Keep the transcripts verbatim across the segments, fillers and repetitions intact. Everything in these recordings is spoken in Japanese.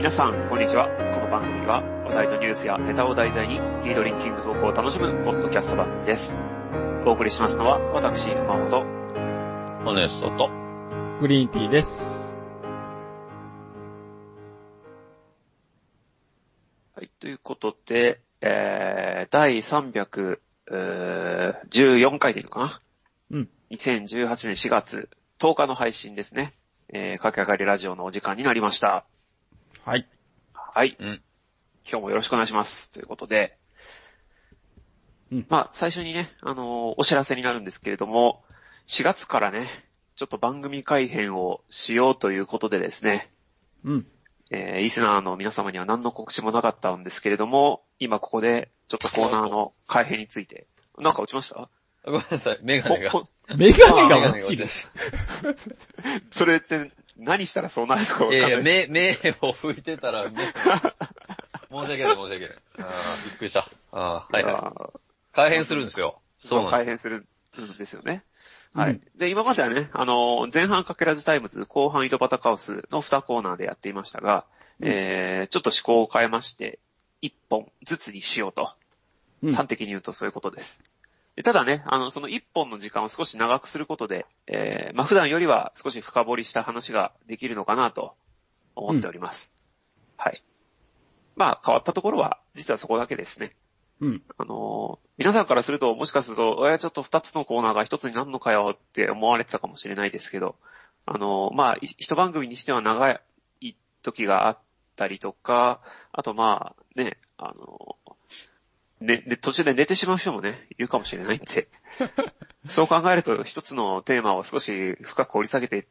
皆さん、こんにちは。この番組は話題のニュースやネタを題材にティードリンキングトークを楽しむポッドキャスト番組です。お送りしますのは私、馬本、 ホネストとグリーンティーです。 はい、ということで、えー、だいさんびゃくじゅうよんかいでいいのかな。 うん。 にせんじゅうはちねんしがつとおかの配信ですね。えー、かけあがりラジオのお時間になりました。 はい。 はい。 うん。 今日もよろしくお願いします。ということで、 うん。 まあ、最初にね、あのー、お知らせになるんですけれども、しがつからね、ちょっと番組改編をしようということでですね、 うん。 えー、リスナーの皆様には何の告知もなかったんですけれども、今ここでちょっとコーナーの改編について、なんか落ちました？ ごめんなさい、メガネが。 ここメガネが落ちる。 それって何したらそうなるのかわかんない。 いやいや、目、目を拭いてたら、目申し訳ない、申し訳ない。あーびっくりした。あーはいはい。改変するんですよ。 そう、改変するんですよね。はい。で、今まではね、あの、前半かけらずタイムズ、後半井戸端カオスのにコーナーでやっていましたが、うん、えー、ちょっと思考を変えまして、いっぽんずつにしようと。端的に言うとそういうことです。ただね、あの、そのいっぽんの時間を少し長くすることで、えー、まあ、普段よりは少し深掘りした話ができるのかなと思っております。うん、はい。まあ、変わったところは、実はそこだけですね。 うん。 あのー、皆さんからすると、もしかすると、え、ちょっとふたつのコーナーがひとつになるのかよって思われてたかもしれないですけど、あのー、まあ、一番組にしては長い時があったりとか、あとまあ、ね、あのー、ね、で、途中で寝てしまう人もね、いるかもしれないんで。そう考えると、一つのテーマを少し深く掘り下げていって、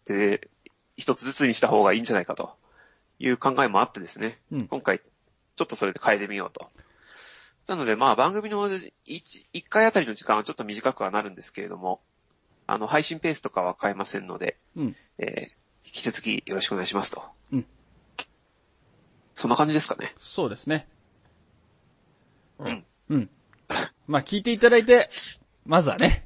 一つずつにした方がいいんじゃないかという考えもあってですね。うん、今回、ちょっとそれで変えてみようと。なので、まあ、番組の一、一回あたりの時間はちょっと短くはなるんですけれども、あの、配信ペースとかは変えませんので、うん、えー、引き続きよろしくお願いしますと。うん。そんな感じですかね。 そうですね。 うん。 うん。まあ聞いていただいて、まずはね、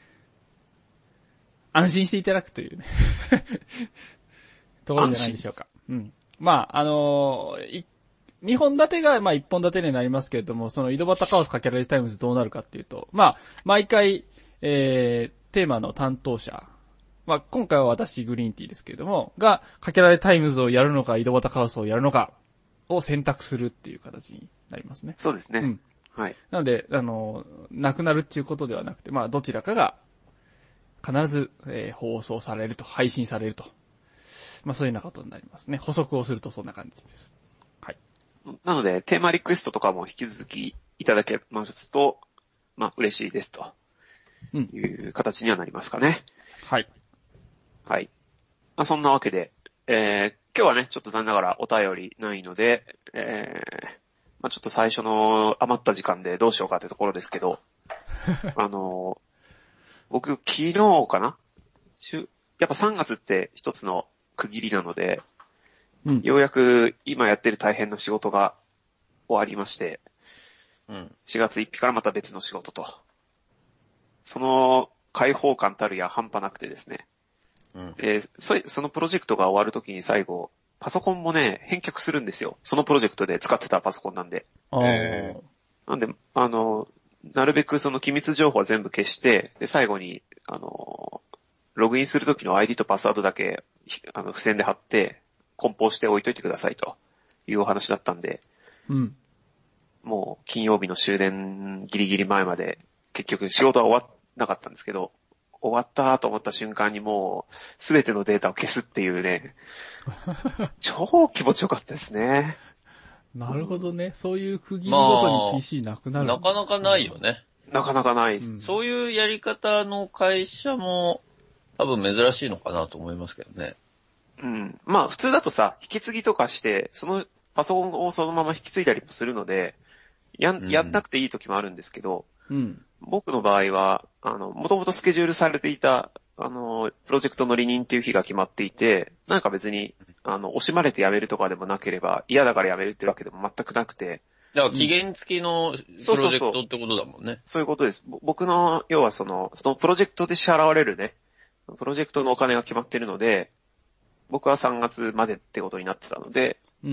安心していただくというね、ところじゃないでしょうか。うん。まあ、あのー、にほん立てが、まあいっぽん立てになりますけれども、その井戸端カオスかけられタイムズどうなるかっていうと、まあ、毎回、えー、テーマの担当者、まあ今回は私グリーンティーですけれども、が、かけられタイムズをやるのか、井戸端カオスをやるのか、を選択するっていう形になりますね。 そうですね。 うん。 はい。 なので、あの、なくなるっていうことではなくて、まあ、どちらかが必ず、えー、放送されると、配信されると。まあ、そういうようなことになりますね。補足をするとそんな感じです。はい。 なので、テーマリクエストとかも引き続きいただけますと、まあ、嬉しいですと。いう形にはなりますかね。 うん、はい。 はい。まあ、そんなわけで、えー、今日はね、ちょっと残念ながらお便りないので、えー、まあ、ちょっと最初の余った時間でどうしようかってところですけど、あの、僕昨日かなやっぱさんがつって一つの区切りなので、うん、ようやく今やってる大変な仕事が終わりまして、うん、しがつついたちからまた別の仕事と。その解放感たるや半端なくてですね。うん、でそ、そのプロジェクトが終わるときに最後、パソコンもね、返却するんですよ。そのプロジェクトで使ってたパソコンなんで。 えー、なんで、あの、なるべくその機密情報は全部消して、で、最後に、あの、ログインするときの アイディー とパスワードだけ、あの、付箋で貼って、梱包して置いといてくださいというお話だったんで、 うん、 もう金曜日の終電ギリギリ前まで、結局仕事は終わらなかったんですけど、終わったと思った瞬間にもう、すべてのデータを消すっていうね、超気持ちよかったですね。 なるほどね。そういう区切りごとに ピーシー なくなる、 まあ。なかなかないよね。 なかなかないです、 うん。そういうやり方の会社も多分珍しいのかなと思いますけどね。 うん。まあ普通だとさ、引き継ぎとかして、そのパソコンをそのまま引き継いだりもするので、やん、やんなくていい時もあるんですけど、 うん、 僕の場合は、あの、もともとスケジュールされていた、あの、プロジェクトの離任っていう日が決まっていて、なんか別に、あの、惜しまれて辞めるとかでもなければ、嫌だから辞めるってわけでも全くなくて。 だから期限付きのプロジェクトってことだもんね。そうそうそう。 そういうことです。僕の、要はその、そのプロジェクトで支払われるね、プロジェクトのお金が決まってるので、僕はさんがつまでってことになってたので、 うん、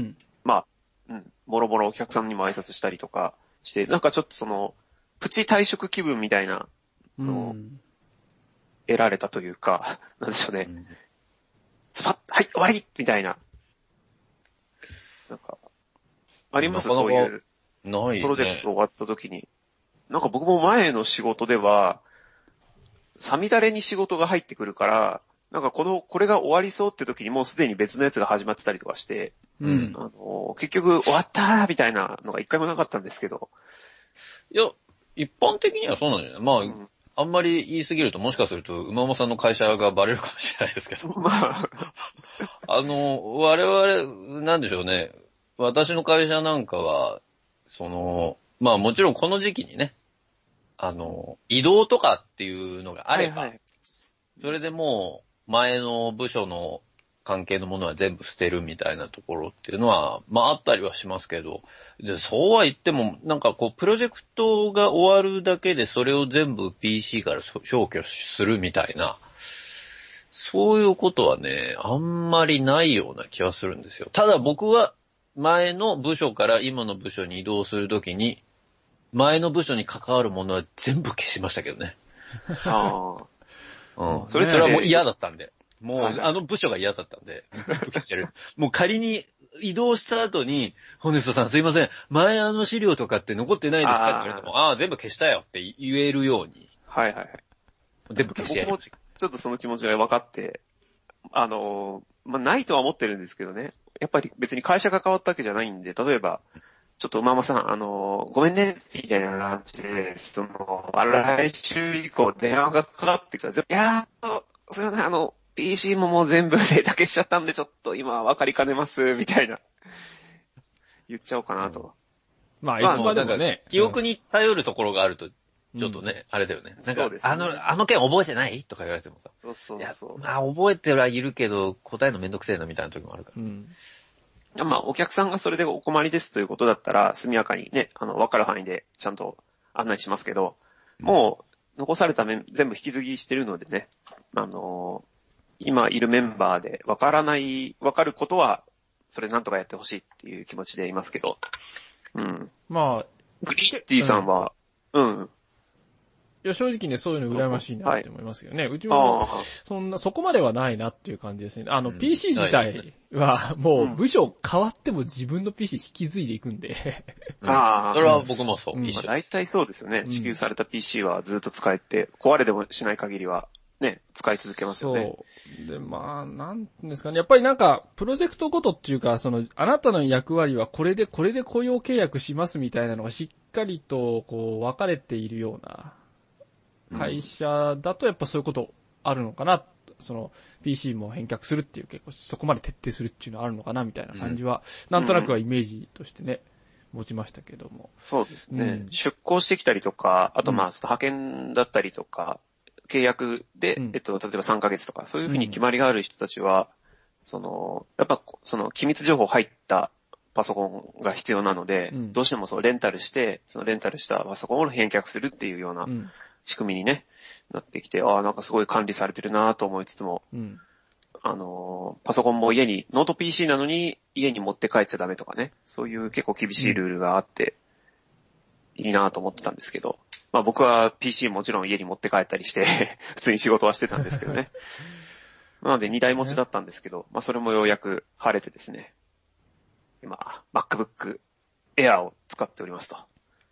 まあ、うん、もろもろお客さんにも挨拶したりとかして、なんかちょっとその、プチ退職気分みたいなのを得られたというか、なんでしょうね。うん、スパッ、はい、終わりみたいな。なんか、あります、そういう。 ない、ね。 プロジェクト終わった時に。なんか僕も前の仕事では、さみだれに仕事が入ってくるから、なんかこの、これが終わりそうって時にもうすでに別のやつが始まってたりとかして、うん。あの、結局終わったーみたいなのが一回もなかったんですけど。 いや、一般的にはそうなんだよね。まあ、うん、あんまり言い過ぎるともしかすると馬山さんの会社がバレるかもしれないですけど。まあ。あの、我々、なんでしょうね。私の会社なんかは、その、まあもちろんこの時期にね、あの、移動とかっていうのがあれば、はいはい、それでもう前の部署の関係のものは全部捨てるみたいなところっていうのは、まああったりはしますけど、でそうは言っても、なんかこう、プロジェクトが終わるだけでそれを全部 ピーシー から消去するみたいな、そういうことはね、あんまりないような気はするんですよ。ただ僕は前の部署から今の部署に移動するときに、前の部署に関わるものは全部消しましたけどね。ああ。うん。それ、それはもう嫌だったんで。もう、はい、あの部署が嫌だったんで、全部消してる。もう仮に移動した後に、ホネストさんすいません、前あの資料とかって残ってないですかって言われても、ああ、全部消したよって言えるように。 はいはいはい。 全部消してやりました。 ちょっとその気持ちが分かって、あの、まあ、ないとは思ってるんですけどね。やっぱり別に会社が変わったわけじゃないんで、例えば、ちょっと馬場さん、あの、ごめんね、みたいな感じで、その、来週以降電話がかかってきたら、いやー、すいません、あの、ピーシー ももう全部データ消しちゃったんで、ちょっと今分かりかねます、みたいな。言っちゃおうかなと。 うん、まあ、いつまでもね。 記憶に頼るところがあると、ちょっとね、うん、あれだよね。なんか、そうですね、あの、あの件覚えてないとか言われてもさ。 そうそうそう。 まあ、覚えてはいるけど、答えのめんどくせえなみたいな時もあるから。うん。 まあ、お客さんがそれでお困りですということだったら、速やかにね、あの、わかる範囲でちゃんと案内しますけど、もう、残された面、全部引き継ぎしてるのでね、あのー、今いるメンバーでわからない、わかることは、それなんとかやってほしいっていう気持ちでいますけど、うん。 まあ、 グリーティさんは、うん、うんいや、正直ね、そういうの羨ましいなって思いますけどね。はい、うちも、そんな、そこまではないなっていう感じですね。あの、うん、ピーシー 自体は、もう、部署変わっても自分の ピーシー 引き継いでいくんで。 うん、ああ。それは僕もそう。うん、 まあ、大体そうですよね。支給された ピーシー はずっと使えて、壊れでもしない限りは、ね、使い続けますよね。 そう。で、まあ、なんですかね。やっぱりなんか、プロジェクトごとっていうか、その、あなたの役割はこれで、これで雇用契約しますみたいなのがしっかりと、こう、分かれているような、会社だとやっぱそういうことあるのかな。その ピーシー も返却するっていう結構そこまで徹底するっていうのはあるのかなみたいな感じは、うん、なんとなくはイメージとしてね、持ちましたけども。 そうですね。うん、出向してきたりとか、あとまあ派遣だったりとか、契約で、うん、えっと、例えばさんかげつとか、そういうふうに決まりがある人たちは、その、やっぱその機密情報入ったパソコンが必要なので、うん、どうしてもそのレンタルして、そのレンタルしたパソコンを返却するっていうような、うん仕組みにね、なってきて、ああ、なんかすごい管理されてるなと思いつつも、うん、あの、パソコンも家に、ノート ピーシー なのに家に持って帰っちゃダメとかね、そういう結構厳しいルールがあって、いいなと思ってたんですけど、まあ僕は ピーシー もちろん家に持って帰ったりして、普通に仕事はしてたんですけどね。なのでにだい持ちだったんですけど、まあそれもようやく晴れてですね、今、MacBook Air を使っておりますと。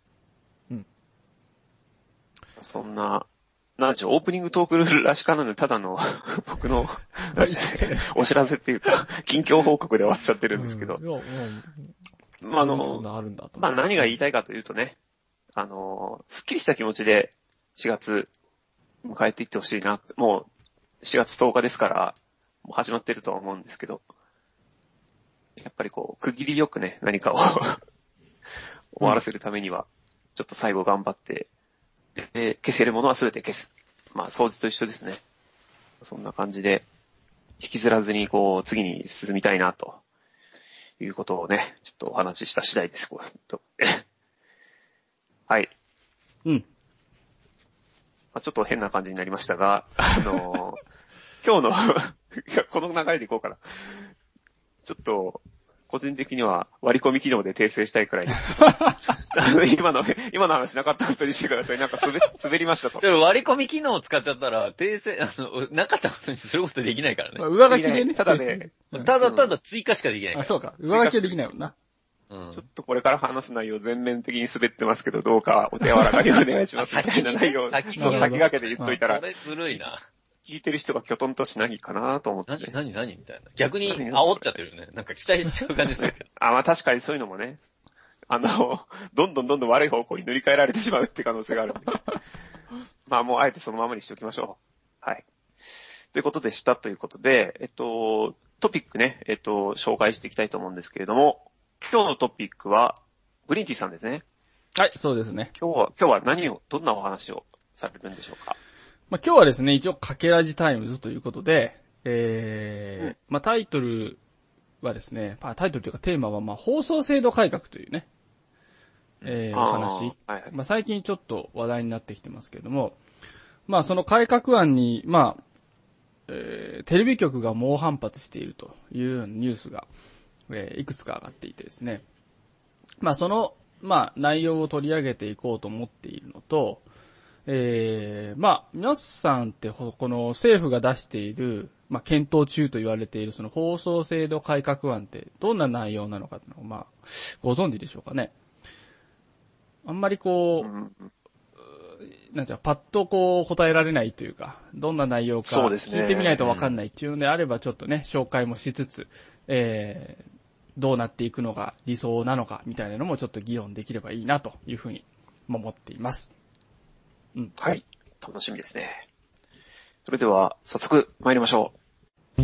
そんな、なんでしょう、オープニングトークらしからぬただの僕のお知らせっていうか、近況報告で終わっちゃってるんですけど。うん、まあ、あの、まあ何が言いたいかというとね、あの、すっきりした気持ちでしがつ迎えていってほしいな。もうしがつとおかですから、もう始まってるとは思うんですけど、やっぱりこう、区切りよくね、何かを終わらせるためには、ちょっと最後頑張って、で、消せるものは全て消す。まあ、掃除と一緒ですね。そんな感じで、引きずらずに、こう、次に進みたいな、ということをね、ちょっとお話しした次第です。はい。 うん。 まあ、ちょっと変な感じになりましたが、あのー、今日の、いや、この流れでいこうかな。ちょっと、 個人的には割り込み機能で訂正したいくらいです。今の、今の話なかったことにしてください。なんか滑、滑りましたと。 でも割り込み機能を使っちゃったら、訂正、あの、なかったことにすることできないからね。 まあ、上書きでね。 ただね、 ただただ追加しかできないから。 あ、そうか。上書きはできないもんな。 うん、 ちょっとこれから話す内容全面的に滑ってますけど、どうかお手柔らかにお願いします。みたいな内容を、 先そう、先駆けで言っといたら。 それずるいな。 聞いてる人がきょとんとしないかなと思って、ね。 何、何、何みたいな。逆に煽っちゃってるよね。なんか期待しちゃう感じするけど。 あ、まあ確かにそういうのもね、あの、どんどんどんどん悪い方向に塗り替えられてしまうって可能性があるんで。まあもうあえてそのままにしておきましょう。はい。ということでしたということで、えっと、トピックね、えっと、紹介していきたいと思うんですけれども、今日のトピックは、グリーンティーさんですね。 はい、そうですね。 今日は、今日は何を、どんなお話をされるんでしょうか。 まあ、今日はですね、一応、かけらじタイムズということで、えー、うん、まあ、タイトルはですね、まあ、タイトルというかテーマは、まあ、放送制度改革というね、えー、お話。はいはい、まあ、最近ちょっと話題になってきてますけれども、まあ、その改革案に、まあ、えー、テレビ局が猛反発しているというニュースが、えー、いくつか上がっていてですね、まあ、その、まあ、内容を取り上げていこうと思っているのと、えー、まあ、皆さんって、この政府が出している、まあ、検討中と言われているその放送制度改革案ってどんな内容なのかというのを、まあ、ご存知でしょうかね。あんまりこう、なんていうか、パッとこう答えられないというか、どんな内容か聞いてみないとわかんないっていうのであれば、ちょっとね、紹介もしつつ、えー、どうなっていくのが理想なのかみたいなのもちょっと議論できればいいなというふうに思っています。 うん。はい。楽しみですね。それでは、早速参りましょう。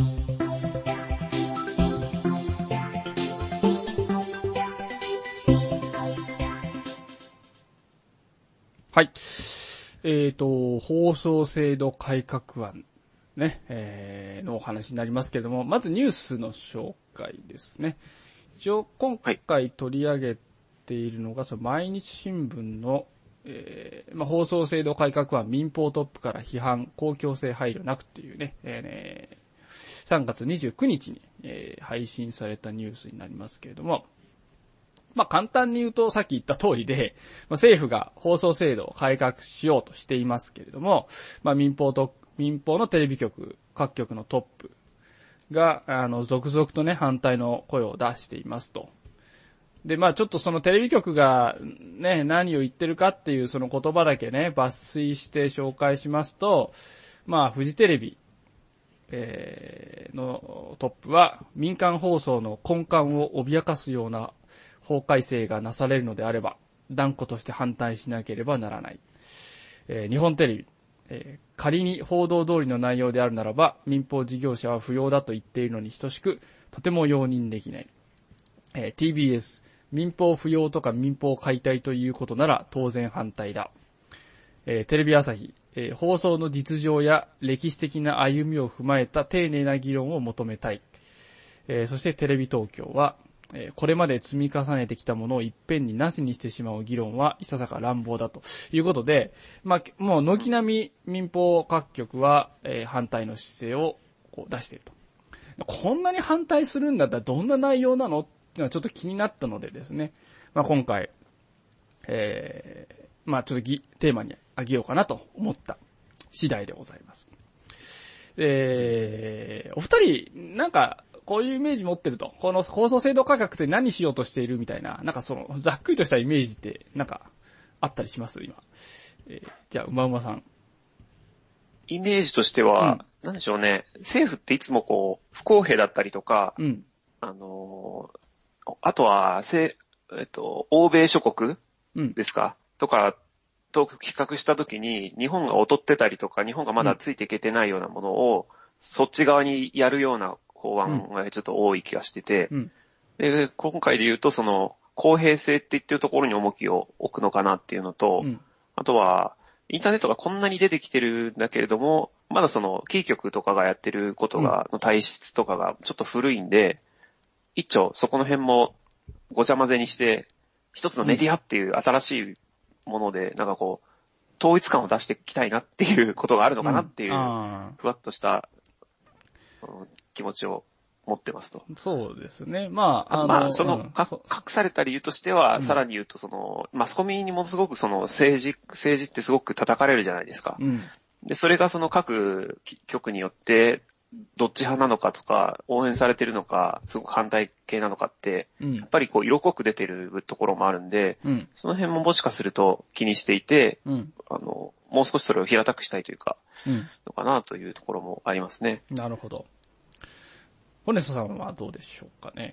はい。えっと、放送制度改革案、ね、えー、のお話になりますけれども、まずニュースの紹介ですね。一応、今回取り上げているのが、その毎日新聞のえーまあ、放送制度改革案民放トップから批判公共性配慮なくっていうね、えー、さんがつにじゅうくにちに、えー、配信されたニュースになりますけれども、まあ、簡単に言うとさっき言った通りで、まあ、政府が放送制度を改革しようとしていますけれども、まあ、民放と民放のテレビ局各局のトップがあの続々とね反対の声を出していますと。で、まあちょっとそのテレビ局がね、何を言ってるかっていうその言葉だけね、抜粋して紹介しますと、まあフジテレビ、えー、のトップは民間放送の根幹を脅かすような法改正がなされるのであれば、断固として反対しなければならない。えー、日本テレビ、えー、仮に報道通りの内容であるならば、民放事業者は不要だと言っているのに等しく、とても容認できない。えー、ティービーエス、民放不要とか民放解体ということなら当然反対だ。えー、テレビ朝日、えー、放送の実情や歴史的な歩みを踏まえた丁寧な議論を求めたい。えー、そしてテレビ東京は、えー、これまで積み重ねてきたものをいっぺんになしにしてしまう議論はいささか乱暴だということで、まあ、もう軒並み民放各局は、えー、反対の姿勢をこう出していると。こんなに反対するんだったらどんな内容なのっていうのはちょっと気になったのでですね、まあ、今回、えー、まあちょっとぎテーマにあげようかなと思った次第でございます。えー、お二人、なんか、こういうイメージ持ってると、この放送制度改革って何しようとしているみたいな、なんかその、ざっくりとしたイメージって、なんか、あったりします今。えー、じゃあ、うまうまさん。 イメージとしては、うん、なんでしょうね、政府っていつもこう、不公平だったりとか、うん、あのー、あとは、せ、えっと、欧米諸国ですか、うん、とか、と比較したときに、日本が劣ってたりとか、日本がまだついていけてないようなものを、うん、そっち側にやるような法案がちょっと多い気がしてて、うん、で今回で言うと、その、公平性って言ってるところに重きを置くのかなっていうのと、うん、あとは、インターネットがこんなに出てきてるんだけれども、まだその、キー局とかがやってることが、の体質とかがちょっと古いんで、一丁そこの辺もごちゃ混ぜにして、一つのメディアっていう新しいもので、なんかこう、統一感を出していきたいなっていうことがあるのかなっていう、ふわっとした気持ちを持ってますと。 そうですね。まあ、あの、 まあ、その、 うん、 隠された理由としては、うん、さらに言うと、その、マスコミにものすごくその政治、政治ってすごく叩かれるじゃないですか。 うん、 で、それがその各局によって、どっち派なのかとか、応援されてるのか、すごく反対系なのかって、うん、やっぱりこう色濃く出てるところもあるんで、うん、その辺ももしかすると気にしていて、うん、あの、もう少しそれを平たくしたいというか、うん、のかなというところもありますね。 なるほど。ホネストさんはどうでしょうかね。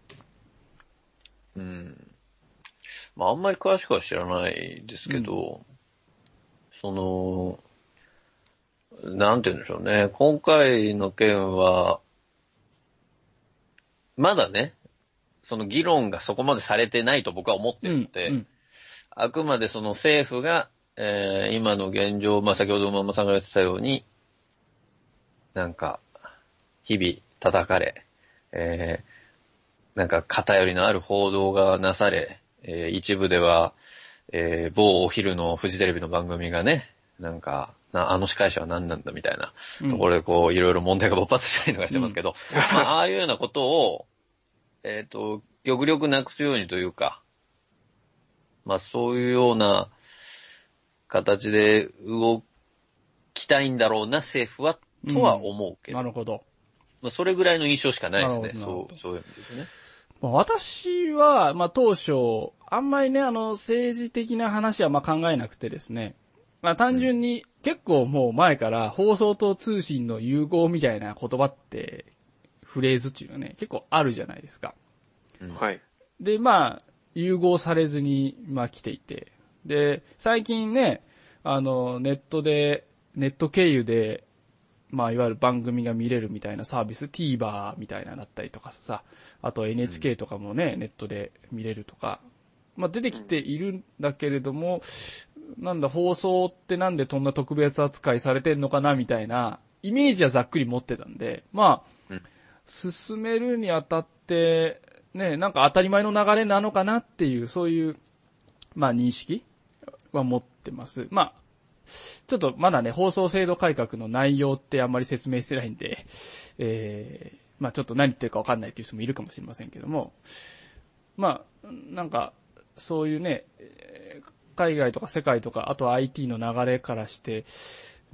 うん。まああんまり詳しくは知らないですけど、うん、その、なんて言うんでしょうね。今回の件は、まだね、その議論がそこまでされてないと僕は思ってるので、うんうん、あくまでその政府が、えー、今の現状、まあ、先ほど馬場さんが言ってたように、なんか、日々叩かれ、えー、なんか偏りのある報道がなされ、えー、一部では、えー、某お昼のフジテレビの番組がね、なんか、なあの司会者は何なんだみたいなところでこう、いろいろ問題が勃発したりとかしてますけど、うん、まあ、ああいうようなことを、えっと、極力なくすようにというか、まあそういうような形で動きたいんだろうな、政府は、とは思うけど。 うん、なるほど。 まあそれぐらいの印象しかないですね。そう、そういう意味ですね。 まあ、私は、まあ当初、あんまりね、あの、政治的な話はまあ考えなくてですね、まあ単純に結構もう前から放送と通信の融合みたいな言葉って、フレーズっていうのはね、結構あるじゃないですか。 はい。 で、まあ、融合されずに、まあ来ていて。で、最近ね、あの、ネットで、ネット経由で、まあいわゆる番組が見れるみたいなサービス、TVer みたいなのだったりとかさ、あと エヌエイチケー とかもね、うん、ネットで見れるとか、まあ出てきているんだけれども、なんだ、放送ってなんでそんな特別扱いされてんのかなみたいな、イメージはざっくり持ってたんで、まあ、うん進めるにあたって、ね、なんか当たり前の流れなのかなっていう、そういう、まあ認識は持ってます。まあ、ちょっとまだね、放送制度改革の内容ってあんまり説明してないんで、えー、まあちょっと何言ってるかわかんないっていう人もいるかもしれませんけども、まあ、なんか、そういうね、海外とか世界とか、あと アイティー の流れからして、うん、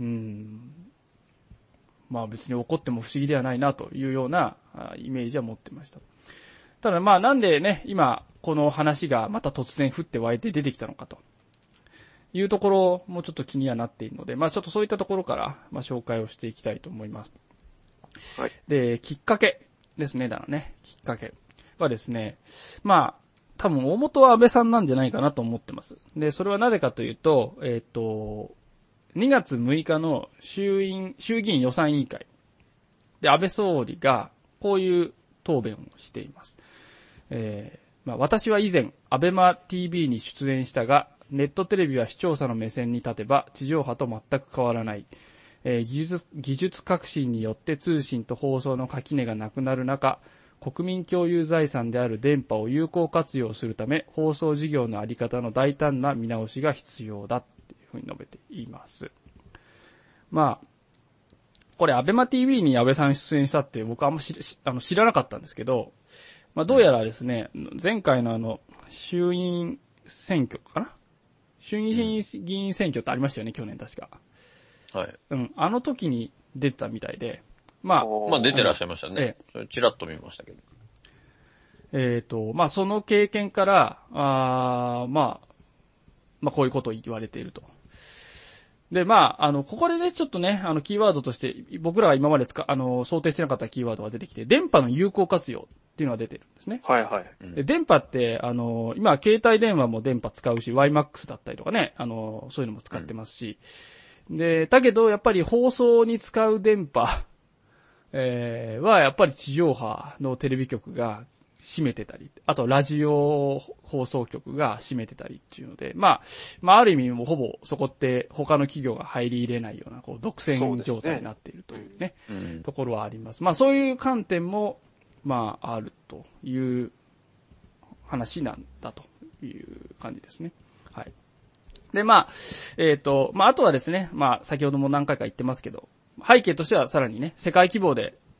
まあ別に怒っても不思議ではないなというようなイメージは持ってました。ただまあなんでね、今この話がまた突然降って湧いて出てきたのかというところもちょっと気にはなっているので、まあちょっとそういったところからまあ紹介をしていきたいと思います。はい。で、きっかけですね、だからね、きっかけはですね、まあ多分大元は安倍さんなんじゃないかなと思ってます。で、それはなぜかというと、えっと、にがつむいかの衆院、衆議院予算委員会で安倍総理がこういう答弁をしています。えー、まあ、私は以前アベマ ティービー に出演したが、ネットテレビは視聴者の目線に立てば地上波と全く変わらない。えー、技術、技術革新によって通信と放送の垣根がなくなる中、国民共有財産である電波を有効活用するため、放送事業のあり方の大胆な見直しが必要だ。ふうに述べています。まあ、これアベマ ティービー に安倍さん出演したって僕はあんま知あの知らなかったんですけど、まあどうやらですね、前回のあの、衆院選挙かな衆議院議員選挙ってありましたよね、去年確か。 はい。 うん、あの時に出てたみたいで、まあ。 まあ出てらっしゃいましたね。ええ、それチラッと見ましたけど。 えっと、まあその経験から、あまあ、まあこういうことを言われていると。で、まあ、あの、ここでね、ちょっとね、あの、キーワードとして、僕らが今まで使、あの、想定してなかったキーワードが出てきて、電波の有効活用っていうのが出てるんですね。 はいはい。 で、電波って、あの、今、携帯電話も電波使うし、ワイマックス だったりとかね、あの、そういうのも使ってますし、うん、で、だけど、やっぱり放送に使う電波、えー、は、やっぱり地上波のテレビ局が、占めてたり、あとラジオ放送局が占めてたりっていうので、まあ、まあある意味もうほぼそこって他の企業が入り入れないようなこう独占状態になっているというね、う、ね、うん、ところはあります。まあそういう観点も、まああるという話なんだという感じですね。はい。で、まあ、えっと、まああとはですね、まあ先ほども何回か言ってますけど、背景としてはさらにね、世界規模で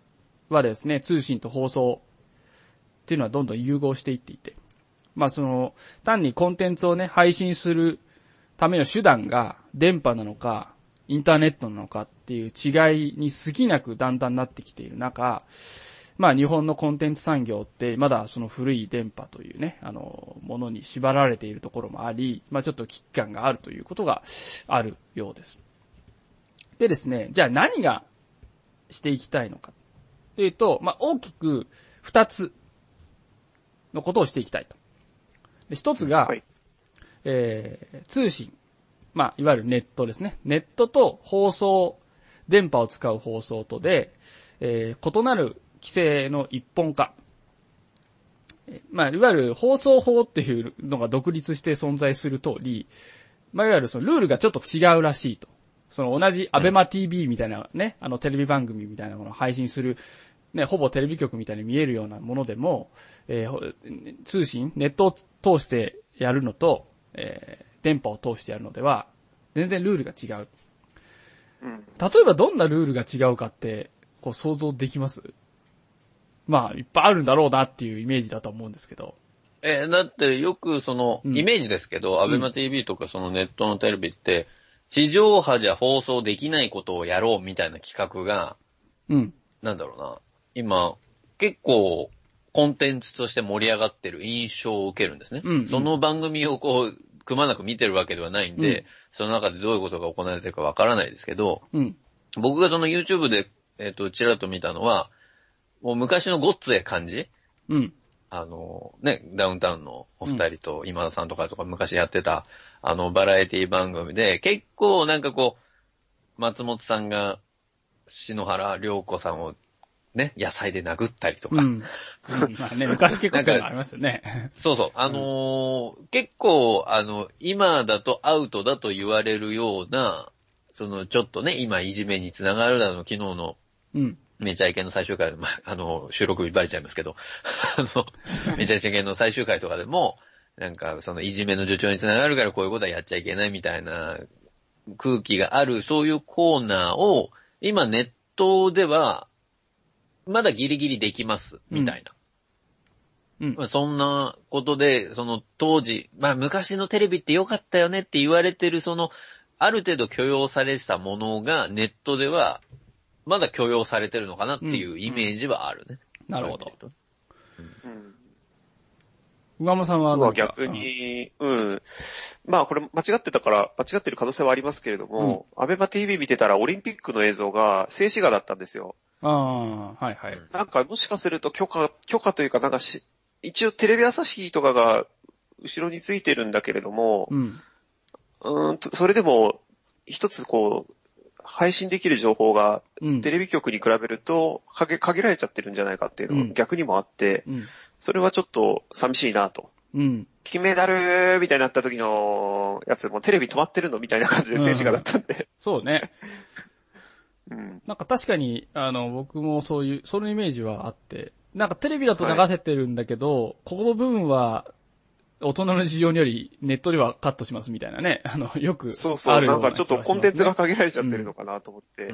はですね、通信と放送っていうのはどんどん融合していっていて、まあその、単にコンテンツをね、配信するための手段が電波なのか、インターネットなのかっていう違いに過ぎなくだんだんなってきている中、まあ日本のコンテンツ産業ってまだその古い電波というね、あの、ものに縛られているところもあり、まあちょっと危機感があるということがあるようです。でですね、じゃあ何がしていきたいのかというと、まあ大きく二つのことをしていきたいと。で一つが、はい、えー、通信。まあ、いわゆるネットですね。ネットと放送、電波を使う放送とで、えー、異なる規制の一本化。まあ、いわゆる放送法っていうのが独立して存在する通り、まあ、いわゆるそのルールがちょっと違うらしいと。その同じアベマ ティービー みたいなね、あのテレビ番組みたいなものを配信する、ね、ほぼテレビ局みたいに見えるようなものでも、えー、通信、ネットを通してやるのと、えー電波を通してやるのでは、全然ルールが違う。うん、例えばどんなルールが違うかって、こう想像できます？まあ、いっぱいあるんだろうなっていうイメージだと思うんですけど。 えー、だってよくその、イメージですけど、アベマ ティービー とかそのネットのテレビって、地上波じゃ放送できないことをやろうみたいな企画が、うん。なんだろうな。今、結構、コンテンツとして盛り上がってる印象を受けるんですね。うんうん、その番組をこう、くまなく見てるわけではないんで、うん、その中でどういうことが行われてるかわからないですけど、うん、僕がその YouTube で、えっと、ちらっと見たのは、もう昔のごっつえ感じ、うん、あの、ね、ダウンタウンのお二人と今田さんとかとか昔やってた、あの、バラエティ番組で、結構なんかこう、松本さんが篠原涼子さんをね、野菜で殴ったりとか。うん。 まあね、昔結構そういうのありましたね。 そうそう。あのーうん、結構、あの、今だとアウトだと言われるような、その、ちょっとね、今いじめにつながるだろう、昨日の、うん。めちゃイケの最終回で、まあ、あの、収録日バレちゃいますけど、あの、めちゃイケの最終回とかでも、なんか、そのいじめの助長につながるからこういうことはやっちゃいけないみたいな空気がある、そういうコーナーを、今ネットでは、まだギリギリできます、みたいな。うん。まあ、そんなことで、その当時、まあ昔のテレビって良かったよねって言われてる、その、ある程度許容されてたものがネットでは、まだ許容されてるのかなっていうイメージはあるね。 うん、なるほど。うん。上間さんは何か逆に、うん、うん。まあこれ間違ってたから、間違ってる可能性はありますけれども、うん、アベマ ティービー 見てたらオリンピックの映像が静止画だったんですよ。 ああ、はいはい。 なんかもしかすると許可、許可というかなんかし、一応テレビ朝日とかが後ろについてるんだけれども、うん、うーんとそれでも一つこう、配信できる情報がテレビ局に比べると限られちゃってるんじゃないかっていうのが逆にもあって、うん、それはちょっと寂しいなと。うん、金メダルみたいになった時のやつもテレビ止まってるのみたいな感じで静止画だったんで、うん。 そうね。うん、なんか確かに、あの、僕もそういう、そのイメージはあって、なんかテレビだと流せてるんだけど、はい、ここの部分は、大人の事情によりネットではカットしますみたいなね。あの、よくあるような、ね。 そうそう、なんかちょっとコンテンツが限られちゃってるのかなと思って。うん、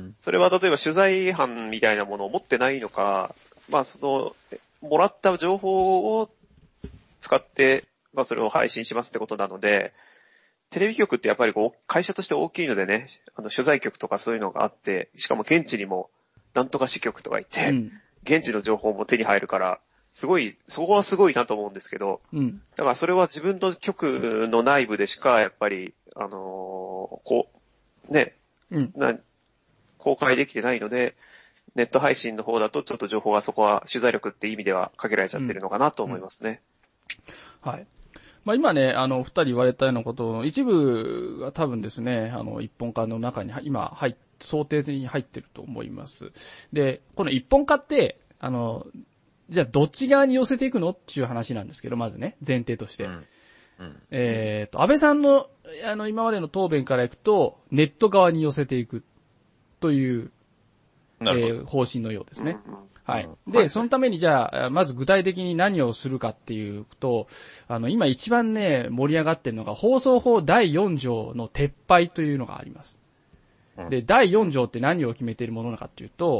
それは例えば取材班みたいなものを持ってないのか、まあその、もらった情報を使って、まあそれを配信しますってことなので、テレビ局ってやっぱりこう、会社として大きいのでね、あの、取材局とかそういうのがあって、しかも現地にも、なんとか支局とかいて、うん、現地の情報も手に入るから、すごい、そこはすごいなと思うんですけど、うん、だからそれは自分の局の内部でしか、やっぱり、あのー、こう、ね、うん、な、公開できてないので、ネット配信の方だとちょっと情報がそこは取材力って意味では限られちゃってるのかなと思いますね。 うんうん、はい。まあ今ね、あの、二人言われたようなことの一部が多分ですね、あの、一本化の中に今、入っ、想定に入ってると思います。で、この一本化って、あの、じゃあどっち側に寄せていくのっていう話なんですけど、まずね、前提として。うんうん、えっと、安倍さんの、あの、今までの答弁からいくと、ネット側に寄せていくという、えー、方針のようですね。うんうんはい。で、はい、そのためにじゃあ、まず具体的に何をするかっていうと、あの、今一番ね、盛り上がってるのが、放送法だいよん条の撤廃というのがあります。で、だいよん条って何を決めているものなのかっていうと、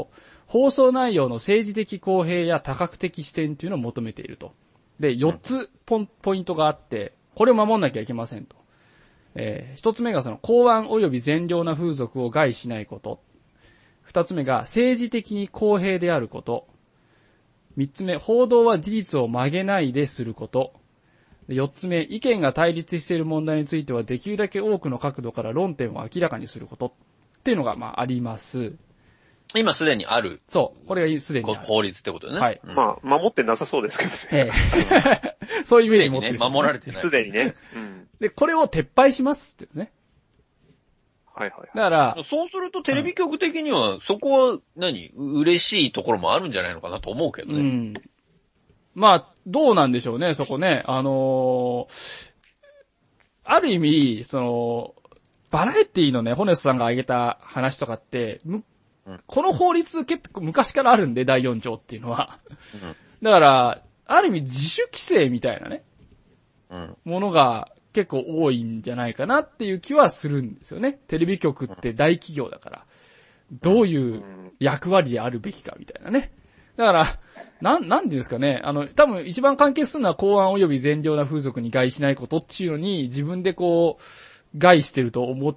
放送内容の政治的公平や多角的視点というのを求めていると。で、よっつポンポイントがあって、これを守んなきゃいけませんと。えー、一つ目がその公安及び善良な風俗を害しないこと。二つ目が政治的に公平であること。三つ目、報道は事実を曲げないですること。四つ目、意見が対立している問題についてはできるだけ多くの角度から論点を明らかにすることっていうのがまああります。 今すでにある。 そう。これがすでにある。 法律ってことね。 はい。 うん、まあ、守ってなさそうですけどね。 ええ、そういう意味で持ってる、 ね。守られてない。 すでにね。うん。 で、これを撤廃しますってね。 はいはいはい。 だから、 そうするとテレビ局的には、そこは何、嬉しいところもあるんじゃないのかなと思うけどね。 うん。まあ、どうなんでしょうね、そこね。あのー、ある意味、その、バラエティのね、ホネスさんが挙げた話とかって、むうん、この法律結構昔からあるんで、だいよん条っていうのは。うん、だから、ある意味自主規制みたいなね、うん、ものが結構多いんじゃないかなっていう気はするんですよね。テレビ局って大企業だから、どういう役割であるべきかみたいなね。だから、なん、なんていうんですかね。あの、多分一番関係するのは公安及び善良な風俗に害しないことっていうのに自分でこう、害してると思って、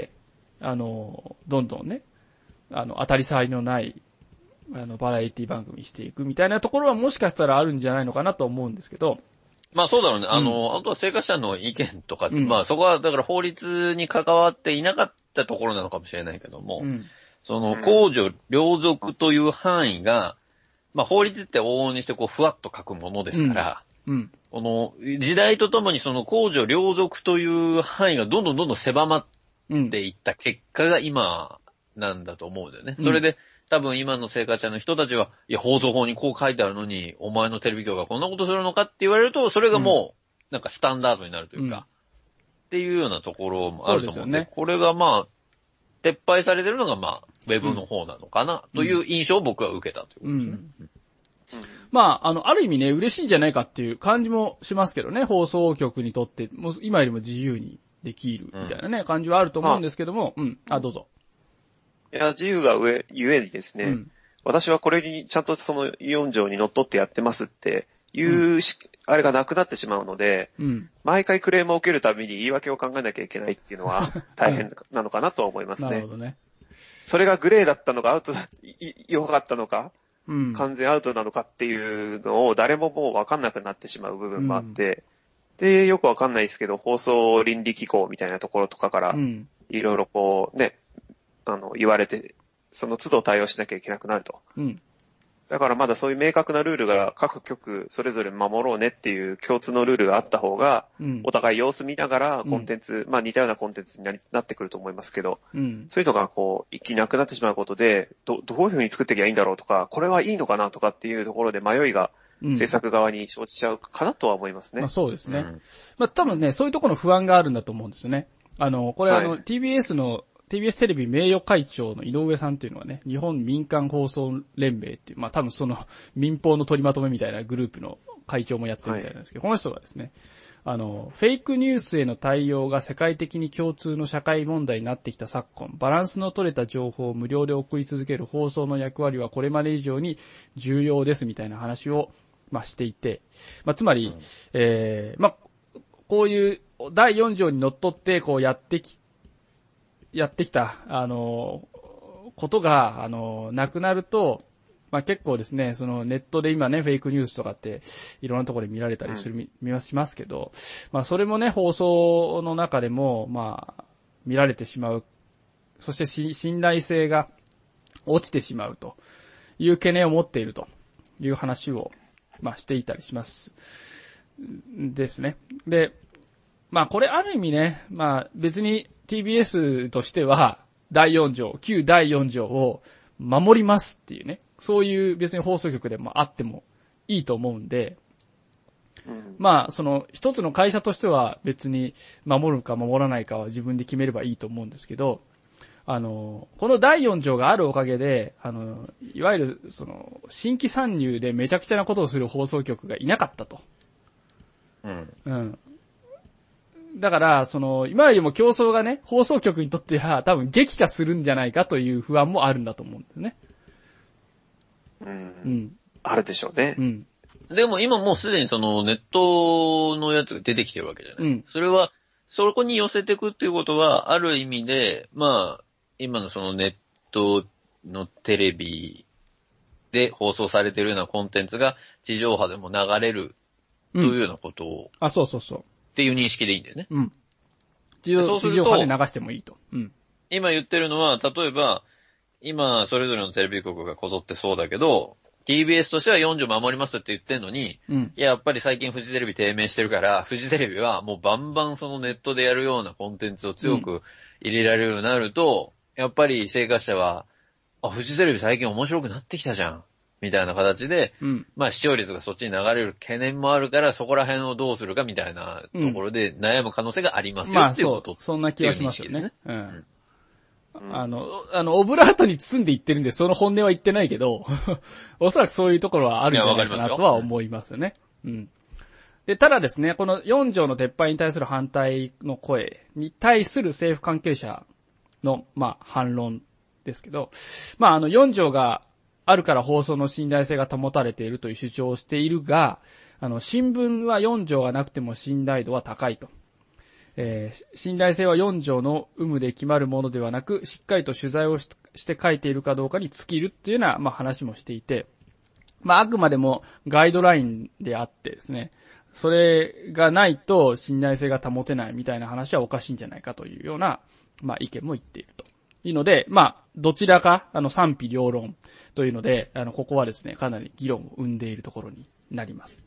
あの、どんどんね、あの、当たり障りのない、あの、バラエティ番組にしていくみたいなところはもしかしたらあるんじゃないのかなと思うんですけど。 まあそうだろうね。あの、うん、あとは生活者の意見とか、うん、まあそこはだから法律に関わっていなかったところなのかもしれないけども、うん、その公序良俗という範囲が、まあ法律って往々にしてこうふわっと書くものですから、うんうん、この時代とともにその公序良俗という範囲がどんどんどんどん狭まっていった結果が今なんだと思うんだよね。うん、それで多分今の生活者の人たちは、いや放送法にこう書いてあるのに、お前のテレビ局がこんなことするのかって言われると、それがもうなんかスタンダードになるというか、うん、っていうようなところもあると思うんで、ね、これがまあ、撤廃されてるのがまあ、ウェブの方なのかな、という印象を僕は受けたということですね。うんうん、まあ、あの、ある意味ね、嬉しいんじゃないかっていう感じもしますけどね、放送局にとって、もう今よりも自由にできるみたいなね、うん、感じはあると思うんですけども、うん、あ、どうぞ。 いや、自由が上、ゆえにですね、うん、私はこれにちゃんとそのよん条にのっとってやってますっていうし、うん、あれがなくなってしまうので、うん、毎回クレームを受けるたびに言い訳を考えなきゃいけないっていうのは大変なのかなとは思いますね。なるほどね。それがグレーだったのかアウト、良かったのか、うん、完全アウトなのかっていうのを誰ももう分かんなくなってしまう部分もあって、うん、で、よく分かんないですけど、放送倫理機構みたいなところとかから、いろいろこうね、あの、言われて、その都度対応しなきゃいけなくなると。うん、だからまだそういう明確なルールが各局それぞれ守ろうねっていう共通のルールがあった方が、うん、お互い様子見ながらコンテンツ、うん、まあ似たようなコンテンツになりなってくると思いますけど、うん、そういうのがこう、一気になくなってしまうことで、ど、どういうふうに作っていけばいいんだろうとか、これはいいのかなとかっていうところで迷いが、制作側に生じちゃうかなとは思いますね。 まあ、そうですね。うん、まあ多分ね、そういうところの不安があるんだと思うんですよね。あの、これあの、はい、ティービーエス のティービーエス テレビ名誉会長の井上さんっていうのはね、日本民間放送連盟っていう、まあ多分その民放の取りまとめみたいなグループの会長もやってるみたいなんですけど、はい、この人がですね、あの、フェイクニュースへの対応が世界的に共通の社会問題になってきた昨今、バランスの取れた情報を無料で送り続ける放送の役割はこれまで以上に重要ですみたいな話を、まあしていて、まあつまり、うん、えー、まあ、こういうだいよん条にのっとってこうやってきやってきた、あの、ことが、あの、なくなると、まあ、結構ですね、そのネットで今ね、フェイクニュースとかって、いろんなところで見られたりする、うん、見はしますけど、まあ、それもね、放送の中でも、まあ、見られてしまう。そしてし、信頼性が落ちてしまうという懸念を持っているという話を、まあ、していたりします。ですね。で、まあ、これある意味ね、まあ、別に、ティービーエス としては、だいよん条、旧だいよん条を守りますっていうね、そういう別に放送局でもあってもいいと思うんで、うん、まあ、その、一つの会社としては別に守るか守らないかは自分で決めればいいと思うんですけど、あの、このだいよん条があるおかげで、あの、いわゆる、その、新規参入でめちゃくちゃなことをする放送局がいなかったと。うん。うん。だから、その、今よりも競争がね、放送局にとっては多分激化するんじゃないかという不安もあるんだと思うんですね。 うん。うん。あるでしょうね。 うん。 でも今もうすでにそのネットのやつが出てきてるわけじゃない。うん。それは、そこに寄せていくっていうことは、ある意味で、まあ、今のそのネットのテレビで放送されているようなコンテンツが地上波でも流れるというようなことを、うん、 あ、そうそうそう。 っていう認識でいいんだよね。 うん。地上波で流してもいいと。うん。 今言ってるのは、例えば、今、それぞれのテレビ局がこぞってそうだけど、ティービーエス としてはよん条守りますって言ってんのに、うん、いや、やっぱり最近フジテレビ低迷してるから、フジテレビはもうバンバンそのネットでやるようなコンテンツを強く入れられるようになると、うん、やっぱり生活者は、あ、フジテレビ最近面白くなってきたじゃん。みたいな形で、うん、まあ視聴率がそっちに流れる懸念もあるから、そこら辺をどうするかみたいなところで悩む可能性がありますよ、うん、っていうこと。 まあ、そんな気がしますよね。うん。あの、あの、オブラートに包んで言ってるんで、その本音は言ってないけど、おそらくそういうところはあるんじゃないかなとは思いますよね。うん。で、ただですね、このよん条の撤廃に対する反対の声に対する政府関係者の、まあ、反論ですけど、まあ、あの、よん条があるから放送の信頼性が保たれているという主張をしているが、あの、新聞はよん条がなくても信頼度は高いと。えー、信頼性はよん条の有無で決まるものではなく、しっかりと取材を し, して書いているかどうかに尽きるっていうような、まあ、話もしていて、まあ、あくまでもガイドラインであってですね、それがないと信頼性が保てないみたいな話はおかしいんじゃないかというような、まあ、意見も言っているというので、まあ、どちらか、あの、賛否両論というので、あの、ここはですね、かなり議論を生んでいるところになります。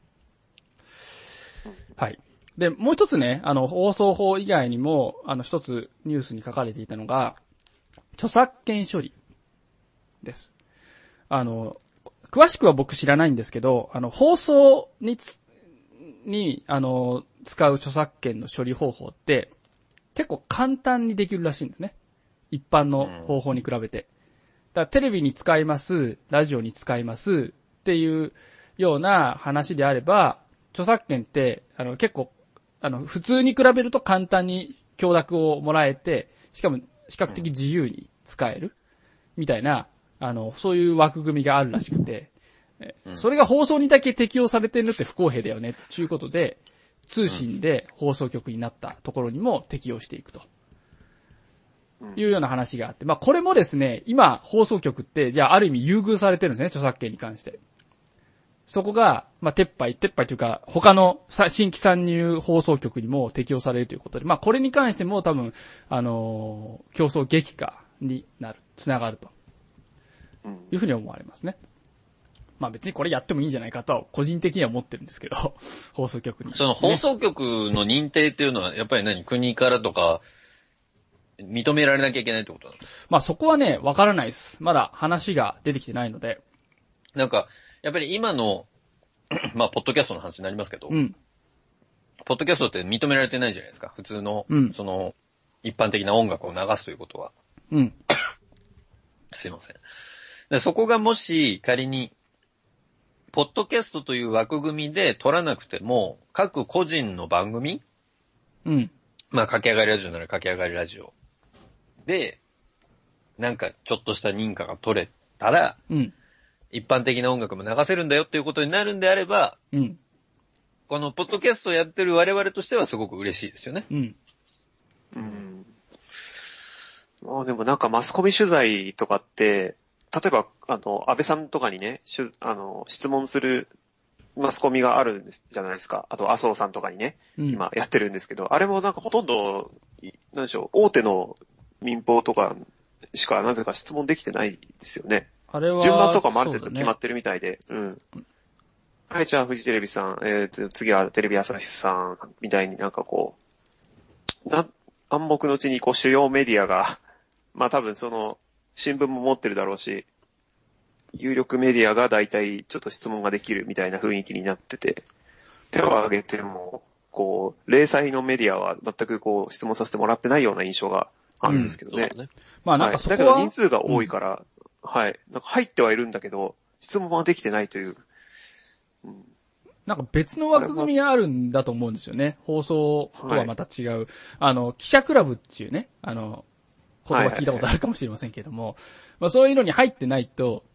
はい。で、もう一つね、あの、放送法以外にも、あの、一つニュースに書かれていたのが、著作権処理です。あの、詳しくは僕知らないんですけど、あの、放送につ、に、あの、使う著作権の処理方法って、結構簡単にできるらしいんですね。一般の方法に比べて。だからテレビに使います、ラジオに使いますっていうような話であれば、著作権って、あの、結構、あの、普通に比べると簡単に許諾をもらえて、しかも比較的自由に使えるみたいな、あの、そういう枠組みがあるらしくて、それが放送にだけ適用されてるって不公平だよね、ということで、通信で放送局になったところにも適用していくと。いうような話があって、まあこれもですね、今放送局って、じゃあある意味優遇されてるんですね、著作権に関して。そこが、まあ、撤廃、撤廃というか、他の新規参入放送局にも適用されるということで、まあ、これに関しても多分、あのー、競争激化になる、つながると。いうふうに思われますね。まあ、別にこれやってもいいんじゃないかとは、個人的には思ってるんですけど、放送局に、ね。 その放送局の認定っていうのは、やっぱり何、国からとか、認められなきゃいけないってことなの？ まあ、そこはね、わからないです。まだ話が出てきてないので。 なんか、やっぱり今の、まあ、ポッドキャストの話になりますけど、うん、ポッドキャストって認められてないじゃないですか。普通の、うん、その、一般的な音楽を流すということは。うん。すいません。でそこがもし仮に、ポッドキャストという枠組みで取らなくても、各個人の番組、うん。まあ、駆け上がりラジオなら駆け上がりラジオで、なんかちょっとした認可が取れたら、うん。一般的な音楽も流せるんだよっていうことになるんであれば、うん、このポッドキャストをやってる我々としてはすごく嬉しいですよね。うん。 うん。まあでもなんかマスコミ取材とかって、例えば、あの、安倍さんとかにね、しゅあの、質問するマスコミがあるんですじゃないですか。あと麻生さんとかにね、うん、今やってるんですけど、あれもなんかほとんど、なんでしょう、大手の民放とかしかなぜか質問できてないですよね。あれは順番とかもある程度決まってるみたいで、うね、うん。はい、じゃあフジテレビさん、えー、次はテレビ朝日さん、みたいになんかこう、な暗黙のうちにこう主要メディアが、まあ多分その、新聞も持ってるだろうし、有力メディアが大体ちょっと質問ができるみたいな雰囲気になってて、手を挙げても、こう、零細のメディアは全くこう質問させてもらってないような印象があるんですけどね。うん、ねまあなんかそこは、 はい、だけど人数が多いから、うんはい。なんか入ってはいるんだけど、質問はできてないという。 うん、なんか別の枠組みがあるんだと思うんですよね。放送とはまた違う。はい、あの、記者クラブっていうね、あの、言葉聞いたことあるかもしれませんけれども、はいはいはい、まあそういうのに入ってないと、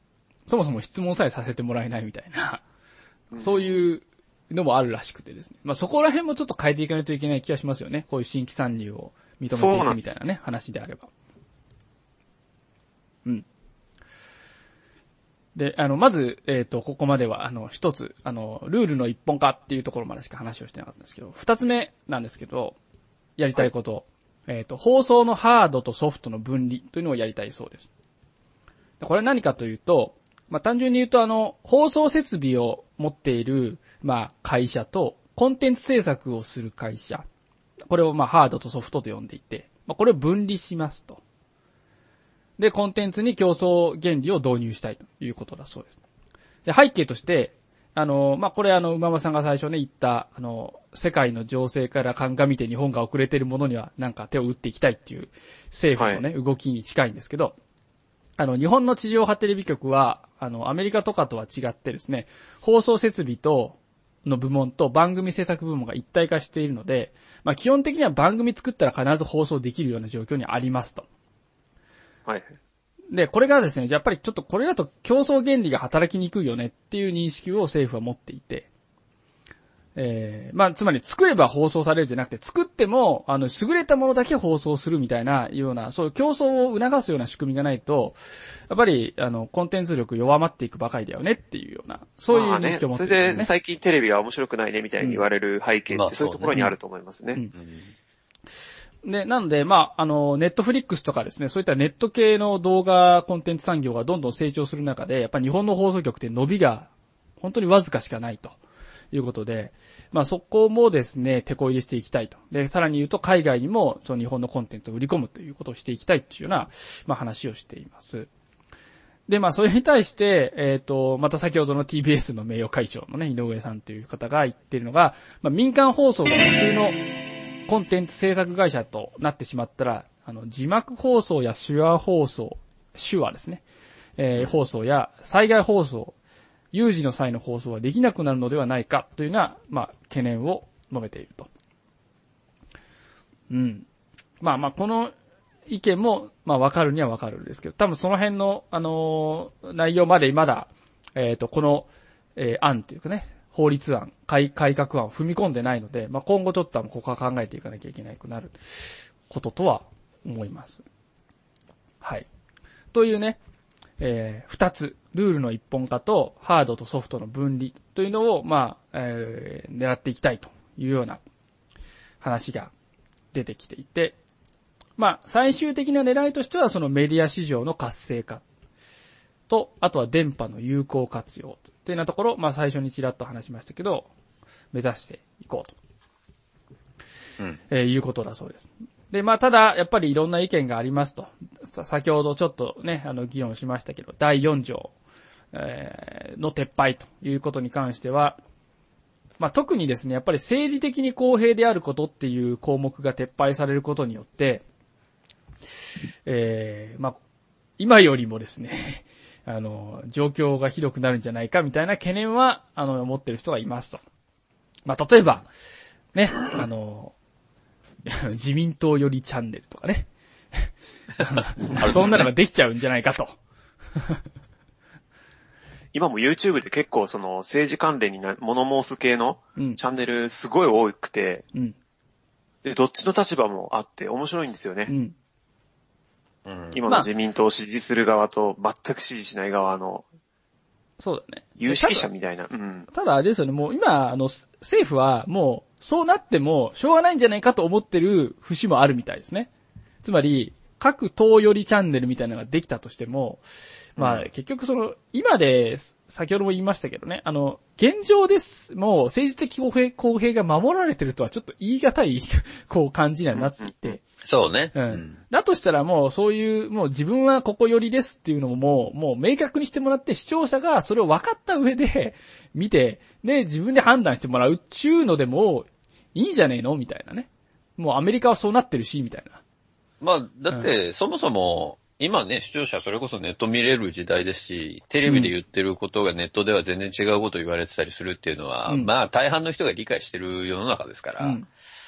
そもそも質問さえさせてもらえないみたいな、そういうのもあるらしくてですね。まあそこら辺もちょっと変えていかないといけない気がしますよね。こういう新規参入を認めていくみたいなね、話であれば。うん。で、あの、まず、えっと、ここまでは、あの、一つ、あの、ルールの一本化っていうところまでしか話をしてなかったんですけど、二つ目なんですけど、やりたいこと、はい、えっと、放送のハードとソフトの分離というのをやりたいそうです。これは何かというと、まあ、単純に言うと、あの、放送設備を持っている、まあ、会社と、コンテンツ制作をする会社。これを、まあ、ハードとソフトと呼んでいて、まあ、これを分離しますと。で、コンテンツに競争原理を導入したいということだそうです。で、背景として、あの、まあ、これあの、馬場さんが最初ね、言った、あの、世界の情勢から鑑みて日本が遅れているものには、なんか手を打っていきたいっていう政府のね、はい、動きに近いんですけど、あの、日本の地上波テレビ局は、あの、アメリカとかとは違ってですね、放送設備と、の部門と番組制作部門が一体化しているので、まあ、基本的には番組作ったら必ず放送できるような状況にありますと。 はい。 で、これがですね、やっぱりちょっとこれだと競争原理が働きにくいよねっていう認識を政府は持っていて、えー、まあ、つまり作れば放送されるじゃなくて、作っても、あの、優れたものだけ放送するみたいなような、そういう競争を促すような仕組みがないと、やっぱり、あの、コンテンツ力弱まっていくばかりだよねっていうような、そういう認識を持っている、ね。 まあね、それで最近テレビが面白くないねみたいに言われる背景ってそういうところにあると思いますね。うんうんで、なので、まあ、あの、ネットフリックスとかですね、そういったネット系の動画コンテンツ産業がどんどん成長する中で、やっぱり日本の放送局って伸びが本当にわずかしかないということで、まあそこもですね、手こ入れしていきたいと。で、さらに言うと海外にもその日本のコンテンツを売り込むということをしていきたいっていうような、まあ話をしています。で、まあそれに対して、えっと、また先ほどの ティービーエス の名誉会長のね、井上さんという方が言っているのが、まあ民間放送が普通のコンテンツ制作会社となってしまったら、あの、字幕放送や手話放送、手話ですね、えー、放送や災害放送、有事の際の放送はできなくなるのではないかというような、まあ、懸念を述べていると。うん。まあまあ、この意見も、まあわかるにはわかるんですけど、多分その辺の、あのー、内容までまだ、えっと、この、えー、案というかね、法律案、改、改革案を踏み込んでないので、まあ、今後ちょっとここは考えていかなきゃいけなくなることとは思います。はい。というね、えー、二つ、ルールの一本化とハードとソフトの分離というのを、まあ、えー、狙っていきたいというような話が出てきていて、まあ、最終的な狙いとしてはそのメディア市場の活性化と、あとは電波の有効活用というようなところ、まあ最初にちらっと話しましたけど、目指していこうと、うんえー、いうことだそうです。で、まあただ、やっぱりいろんな意見がありますと。先ほどちょっとね、あの議論しましたけど、だいよん条、えー、の撤廃ということに関しては、まあ特にですね、やっぱり政治的に公平であることっていう項目が撤廃されることによって、えー、まあ、今よりもですね、あの、状況がひどくなるんじゃないかみたいな懸念は、あの、持ってる人がいますと。まあ、例えば、ね、あの、自民党よりチャンネルとかね。そんなのができちゃうんじゃないかと。 今も YouTube で結構その政治関連にな物申す系のチャンネルすごい多くて、うん、で、どっちの立場もあって面白いんですよね。うんうん、今の自民党を支持する側と全く支持しない側の、 そうだね。 有識者みたいな。 うん、ただあれですよね、もう今、あの、政府はもう、そうなっても、しょうがないんじゃないかと思ってる節もあるみたいですね。つまり、各党寄りチャンネルみたいなのができたとしても、まあ、うん、結局その、今で、先ほども言いましたけどね、あの、現状です、もう政治的公平、公平が守られてるとはちょっと言い難い、こう感じにはなっていて、 そうね。 うん。だとしたらもうそういう、もう自分はここ寄りですっていうのももう、もう明確にしてもらって視聴者がそれを分かった上で見て、で、自分で判断してもらうっていうのでもいいんじゃねえのみたいなね。もうアメリカはそうなってるし、みたいな。 まあ、だって、うん、そもそも、今ね、視聴者それこそネット見れる時代ですし、テレビで言ってることがネットでは全然違うことを言われてたりするっていうのは、うん、まあ大半の人が理解してる世の中ですから、うん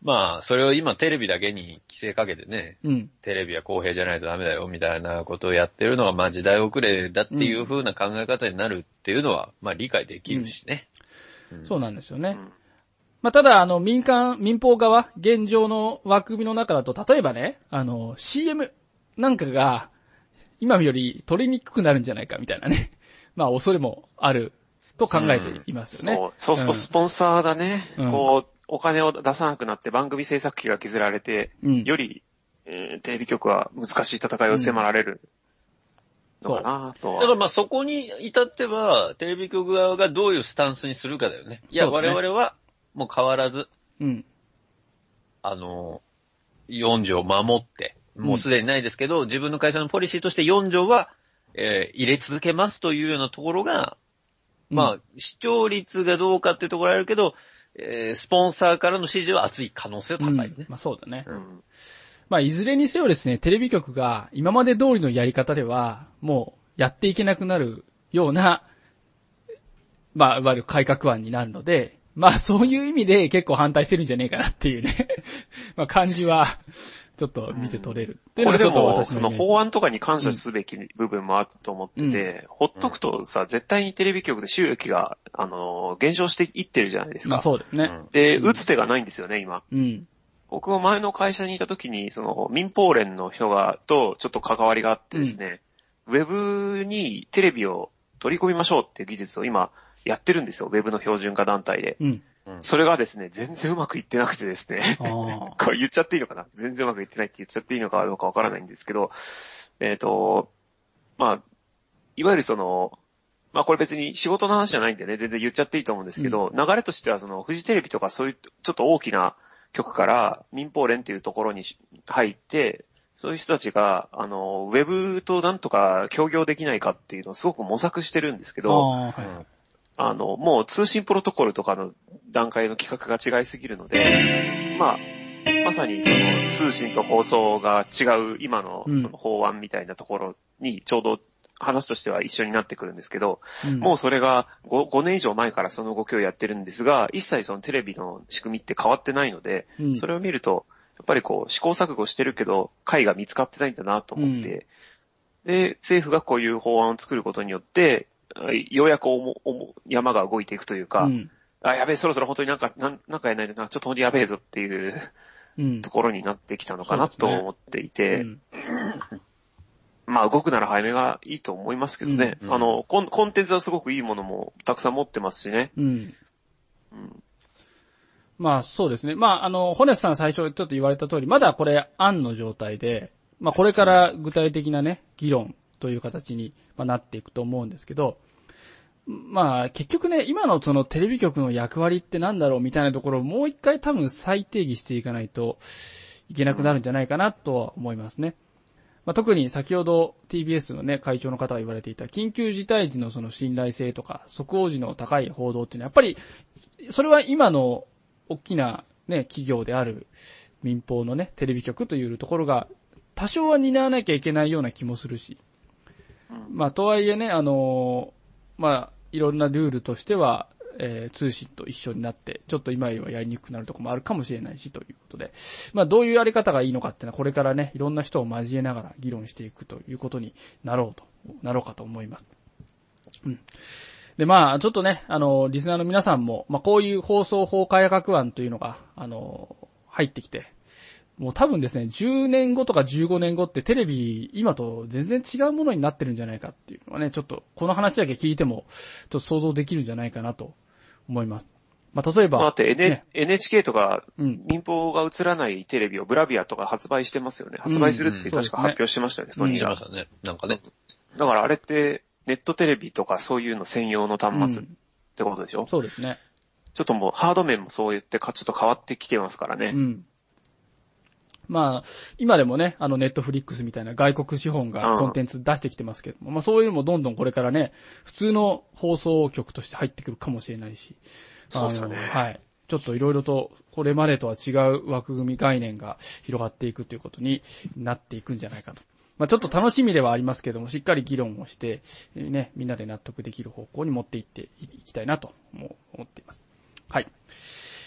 まあ、それを今テレビだけに規制かけてね、 うん。 テレビは公平じゃないとダメだよみたいなことをやってるのが、まあ時代遅れだっていう風な考え方になるっていうのは、まあ理解できるしね。 うん、そうなんですよね。 うんまあ、ただ、あの、民間、民放側、現状の枠組みの中だと、例えばね、あの、シーエム なんかが、今より取りにくくなるんじゃないかみたいなね。まあ、恐れもあると考えていますよね。 うん、そう。そうするとスポンサーだね。 うん、 こう、お金を出さなくなって番組制作費が削られて、うん、より、えー、テレビ局は難しい戦いを迫られるのかなとは、うん。 だからまあそこに至っては、テレビ局側がどういうスタンスにするかだよね。いや、ね、我々はもう変わらず、 うん、 あの、よん条守って、もうすでにないですけど、うん、自分の会社のポリシーとしてよん条は、えー、入れ続けますというようなところが、うん、まあ、視聴率がどうかっていうところあるけど、えー、スポンサーからの支持は厚い可能性は高いね。うん、 まあそうだね。うん、まあいずれにせよですね、テレビ局が今まで通りのやり方では、もうやっていけなくなるような、まあ、いわゆる改革案になるので、まあそういう意味で結構反対してるんじゃねえかなっていうね、まあ感じは、ちょっと見て取れる。 っていうのはちょっと私の、これでも、その法案とかに感謝すべき部分もあると思ってて、うん、ほっとくとさ、絶対にテレビ局で収益が、あの、減少していってるじゃないですか。 まあそうですね。 で、打つ手がないんですよね、今。 うん。 僕も前の会社にいた時に、その、民放連の人が、とちょっと関わりがあってですね、うん、ウェブにテレビを取り込みましょうっていう技術を今やってるんですよ、ウェブの標準化団体で。 うん。 それがですね、全然うまくいってなくてですね。これ言っちゃっていいのかな？全然うまくいってないって言っちゃっていいのかどうかわからないんですけど、えっと、まあ、いわゆるその、まあこれ別に仕事の話じゃないんでね、全然言っちゃっていいと思うんですけど、うん、流れとしてはその、フジテレビとかそういうちょっと大きな局から民放連っていうところに入って、そういう人たちが、あの、ウェブとなんとか協業できないかっていうのをすごく模索してるんですけど、 あ、はい、 あの、もう通信プロトコルとかの段階の規格が違いすぎるので、まあ、まさにその通信と放送が違う今のその法案みたいなところにちょうど話としては一緒になってくるんですけど、うん、もうそれが 5, ごねん以上前からその動きをやってるんですが、一切そのテレビの仕組みって変わってないので、うん、それを見ると、やっぱりこう試行錯誤してるけど、解が見つかってないんだなと思って、うん、で、政府がこういう法案を作ることによって、ようやくおもおも山が動いていくというか、うん、あ、やべえ、そろそろ本当になんか、なんなんかやないとな、ちょっと本当にやべえぞっていう、うん、ところになってきたのかなと思っていて、うん、まあ動くなら早めがいいと思いますけどね、うん、あのコン、コンテンツはすごくいいものもたくさん持ってますしね。 うんうん、まあそうですね。まああの、ホネスさん最初ちょっと言われた通り、まだこれ案の状態で、まあこれから具体的なね、議論という形になっていくと思うんですけど、まあ結局ね、今のそのテレビ局の役割ってなんだろうみたいなところをもう一回多分再定義していかないといけなくなるんじゃないかなとは思いますね。まあ、特に先ほど ティービーエス のね、会長の方が言われていた緊急事態時のその信頼性とか速報時の高い報道っていうのはやっぱりそれは今の大きなね、企業である民放のね、テレビ局というところが多少は担わなきゃいけないような気もするし、まあとはいえね、あのまあいろんなルールとしては、えー、通信と一緒になって、ちょっと今よりはやりにくくなるところもあるかもしれないし、ということで。まあ、どういうやり方がいいのかっていうのは、これからね、いろんな人を交えながら議論していくということになろうと、なろうかと思います。うん。で、まあ、ちょっとね、あの、リスナーの皆さんも、まあ、こういう放送法改革案というのが、あの、入ってきて、もう多分ですね、じゅうねんごとかじゅうごねんごってテレビ、今と全然違うものになってるんじゃないかっていうのはね、ちょっと、この話だけ聞いても、ちょっと想像できるんじゃないかなと思います。まあ、例えば。 だって、ね、エヌエイチケー とか、民放が映らないテレビをブラビアとか発売してますよね。発売するって確か発表してましたよね、 うんうん、 ソニーが。 してましたね。なんかね。 だからあれって、ネットテレビとかそういうの専用の端末ってことでしょ、うん、 そうですね。 ちょっともうハード面もそう言ってか、ちょっと変わってきてますからね。 うん。まあ、今でもね、あの、ネットフリックスみたいな外国資本がコンテンツ出してきてますけども、うん、まあそういうのもどんどんこれからね、普通の放送局として入ってくるかもしれないし。 そうですよね。 はい。ちょっといろいろと、これまでとは違う枠組み概念が広がっていくということになっていくんじゃないかと。まあちょっと楽しみではありますけども、しっかり議論をして、ね、みんなで納得できる方向に持っていっていきたいなと思っています。はい。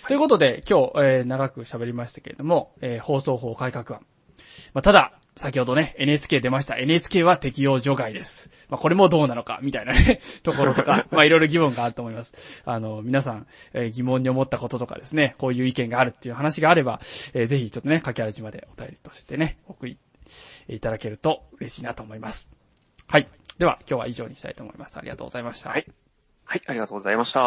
ということで、今日、えー、長く喋りましたけれども、えー、放送法改革案。まあ、ただ、先ほどね、エヌエイチケー 出ました。エヌエイチケー は適用除外です。まあ、これもどうなのか、みたいなね、ところとか、まあ、いろいろ疑問があると思います。あの、皆さん、えー、疑問に思ったこととかですね、こういう意見があるっていう話があれば、えー、ぜひちょっとね、かけあらじまでお便りとしてね、送りいただけると嬉しいなと思います。はい。では、今日は以上にしたいと思います。ありがとうございました。 はい。はい、ありがとうございました。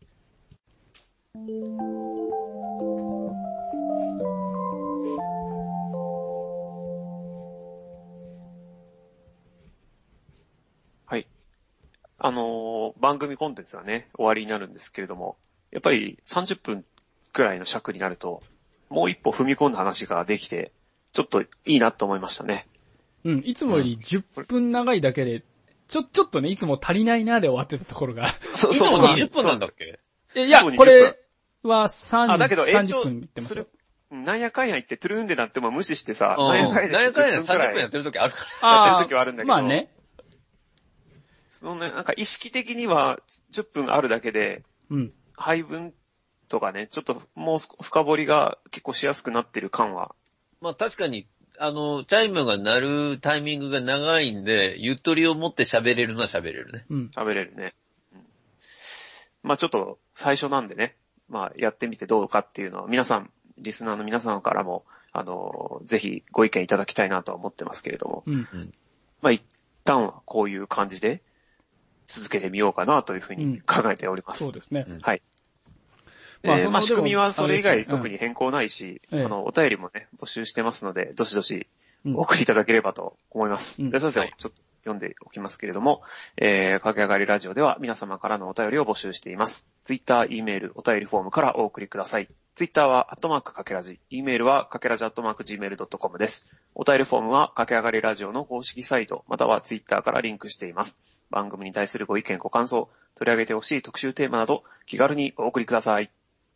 はい。あのー、番組コンテンツはね、終わりになるんですけれども、やっぱりさんじゅっぷんくらいの尺になると、もう一歩踏み込んだ話ができて、ちょっといいなと思いましたね。 うん、いつもよりじゅっぷん長いだけで、ちょ、ちょっとね、いつも足りないなで終わってたところが。 そう、そう、いつもにじゅっぷんなんだっけ？ いや、これはさんじゅう、 あ、だけどさんじゅっぷん言ってますよ。 なんやかんや言ってトゥルーンでなっても無視してさ、 うん、 なんやかんやなんやかんやさんじゅっぷんやってる時あるから。 やってる時はあるんだけど。 まあね。 そのね、なんか意識的にはじゅっぷんあるだけで、 うん。 配分とかね、ちょっともう深掘りが結構しやすくなってる感は。 まあ確かに、あの、チャイムが鳴るタイミングが長いんで、ゆとりを持って喋れるのは喋れるね。 うん。 喋れるね。うん、まあちょっと最初なんでね、まあやってみてどうかっていうのは皆さん、リスナーの皆さんからも、あの、ぜひご意見いただきたいなとは思ってますけれども。 うん。 まあ一旦はこういう感じで続けてみようかなというふうに考えております。 うん、そうですね。 はい。まあ、えー、まあ仕組みはそれ以外特に変更ないし、あ, うん、あの、お便りもね、募集してますので、どしどしお送りいただければと思います。うん、で、先生、はい、ちょっと読んでおきますけれども、えー、駆け上がりラジオでは皆様からのお便りを募集しています。ツイッター、E メール、お便りフォームからお送りください。ツイッターは、アットマークかけらじ、E メールは、かけらじアットマーク ジーメールドットコム です。お便りフォームは、駆け上がりラジオの公式サイト、またはツイッターからリンクしています。番組に対するご意見、ご感想、取り上げてほしい特集テーマなど、気軽にお送りください。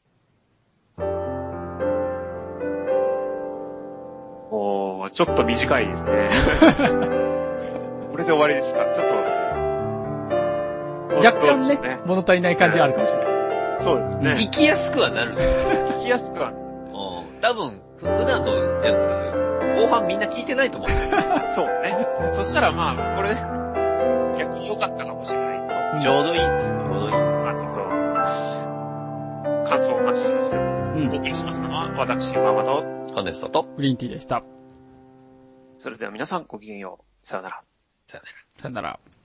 おー、ちょっと短いですね。これで終わりですか？ちょっと。 若干ね、ね物足りない感じがあるかもしれない。 そうですね。 聞きやすくはなるね。 聞きやすくはなる。 うん。多分、普段のやつ、後半みんな聞いてないと思う。 そうね。そしたらまあ、これ、逆に良かったかもしれない。 ちょうどいいです。ちょうどいい。 まあちょっと、感想をお待ちしてますよ。うん。お送りしますのは、私、ママと、 ハネストと、 グリーンティーでした。 それでは皆さんごきげんよう。さよなら。 さよなら。 さよなら。